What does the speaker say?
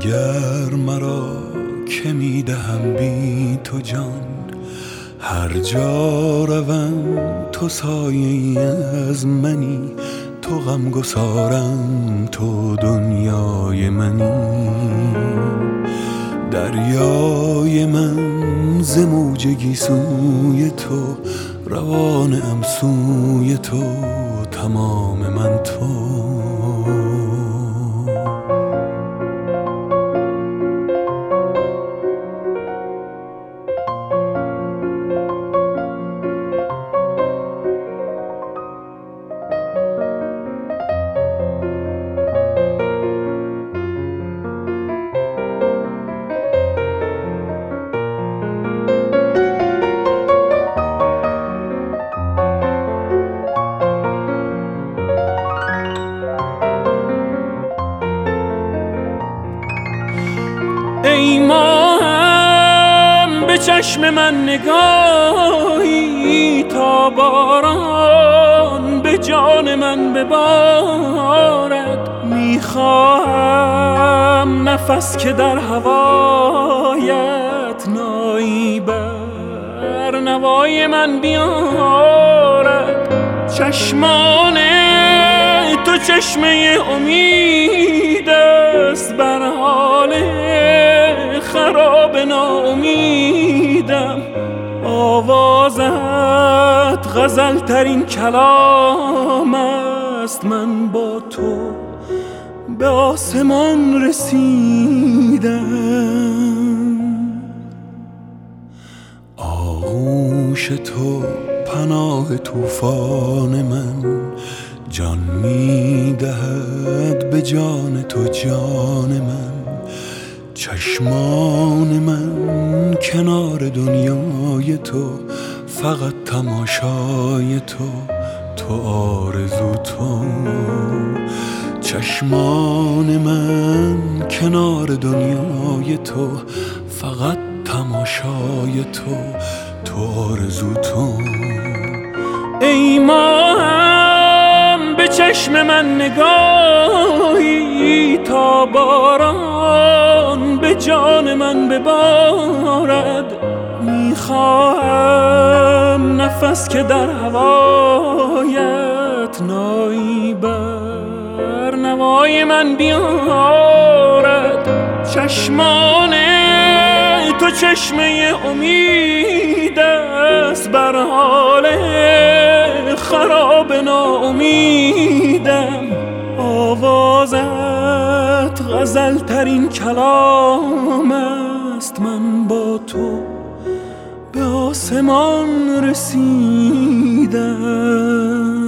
دگر مرا که میدهم بی تو جان، هر جا روم تو سایه از منی، تو غمگسارم، تو دنیای منی. دریای من ز موج گیسوی تو، روانم سوی تو، تمام من تو. ای ماهم به چشم من نگاهی، تا باران به جان من ببارد. میخواهم نفس که در هوایت نایی بر نوای من بیارد. چشمان تو چشمه امید است، بر حال خراب ناامیدم. آوازت غزل ترین کلام است، من با تو به آسمان رسیدم. آغوش تو پناه طوفان من، جان میدهد به جان تو جان من. چشمان من کنار دنیای تو، فقط تماشای تو، تو آرزو تو. چشمان من کنار دنیای تو، فقط تماشای تو، تو آرزو تو. ای ماهم به چشم من نگاهی، تا باران به جان من ببارد. میخواهم نفس که در هوایت نایی بر نوای من بیارد. چشمان تو چشمه امید است، بر حال خراب ناامیدم. آوازت غزل ترین کلام است، من با تو به آسمان رسیدم.